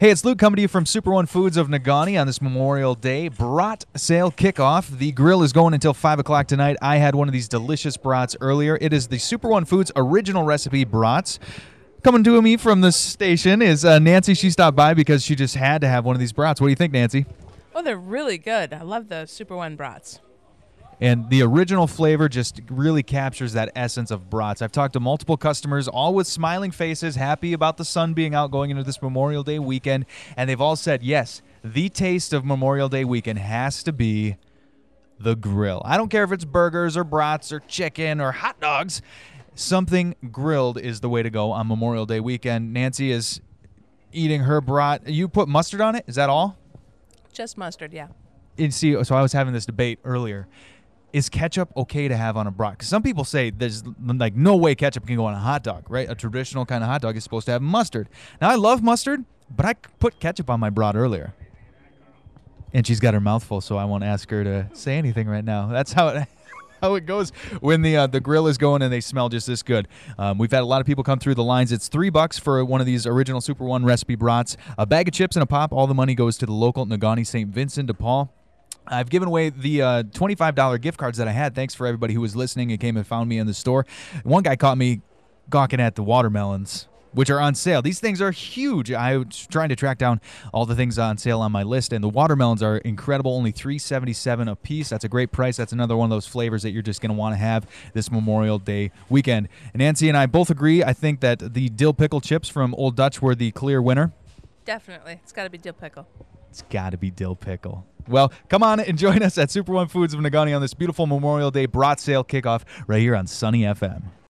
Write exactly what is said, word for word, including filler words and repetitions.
Hey, it's Luke coming to you from Super One Foods of Negaunee on this Memorial Day brat sale kickoff. The grill is going until five o'clock tonight. I had one of these delicious brats earlier. It is the Super One Foods original recipe brats. Coming to me from the station is uh, Nancy. She stopped by because she just had to have one of these brats. What do you think, Nancy? Oh, they're really good. I love the Super One brats. And the original flavor just really captures that essence of brats. I've talked to multiple customers, all with smiling faces, happy about the sun being out going into this Memorial Day weekend. And they've all said, yes, the taste of Memorial Day weekend has to be the grill. I don't care if it's burgers or brats or chicken or hot dogs. Something grilled is the way to go on Memorial Day weekend. Nancy is eating her brat. You put mustard on it? Is that all? Just mustard, yeah. And see, so I was having this debate earlier. Is ketchup okay to have on a brat? Because some people say there's like no way ketchup can go on a hot dog, right? A traditional kind of hot dog is supposed to have mustard. Now, I love mustard, but I put ketchup on my brat earlier. And she's got her mouth full, so I won't ask her to say anything right now. That's how it how it goes when the uh, the grill is going and they smell just this good. Um, we've had a lot of people come through the lines. It's three bucks for one of these original Super One recipe brats. A bag of chips and a pop. All the money goes to the local Negaunee Saint Vincent de Paul. I've given away the uh, twenty-five dollar gift cards that I had. Thanks for everybody who was listening and came and found me in the store. One guy caught me gawking at the watermelons, which are on sale. These things are huge. I was trying to track down all the things on sale on my list, and the watermelons are incredible, only three seventy-seven a piece. That's a great price. That's another one of those flavors that you're just going to want to have this Memorial Day weekend. And Nancy and I both agree. I think that the dill pickle chips from Old Dutch were the clear winner. Definitely. It's got to be dill pickle. It's got to be dill pickle. Well, come on and join us at Super One Foods of Negaunee on this beautiful Memorial Day brat sale kickoff right here on Sunny F M.